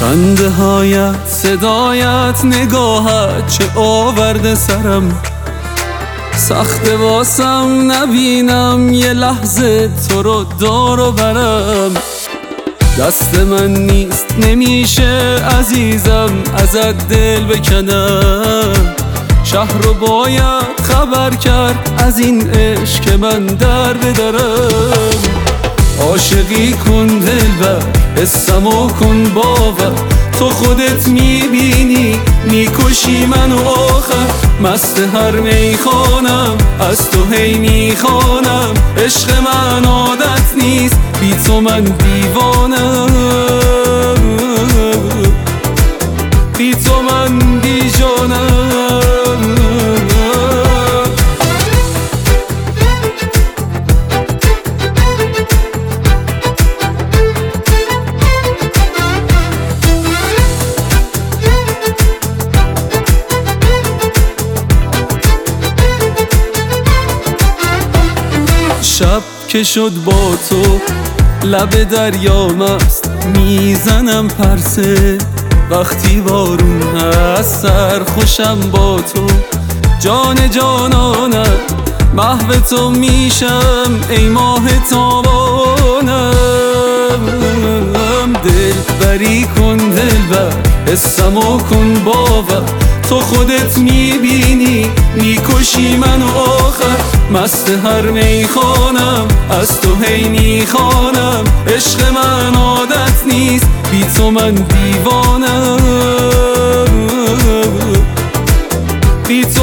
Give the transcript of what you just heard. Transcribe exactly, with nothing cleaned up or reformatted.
خنده هایت، صدایت، نگاهت چه آورده سرم. سخت واسم نبینم یه لحظه تو رو دور و برم. دست من نیست نمیشه عزیزم ازت دل بکنم. شهر رو باید خبر کرد از این عشق که من در بدرم. عاشقی کن دلبر، حسمو کن باور، تو خودت میبینی میکشی منو آخر. مست هر میخوانم از تو هی میخوانم. عشق من عادت نیست بی تو من دیوانم. بی تو من بیجانم. شب که شد با تو لب دریا مست میزنم پرسه. وقتی بارون هست سرخوشم با تو. جان جانانم محو تو میشم ای ماه تابانم. دل بری کن دلبر، حسمو کن باور، تو خودت میبینی میکشی منو آخر. مست هر میخوانم از تو هی میخوانم. عشق من عادت نیست بی تو من دیوانم. بی تو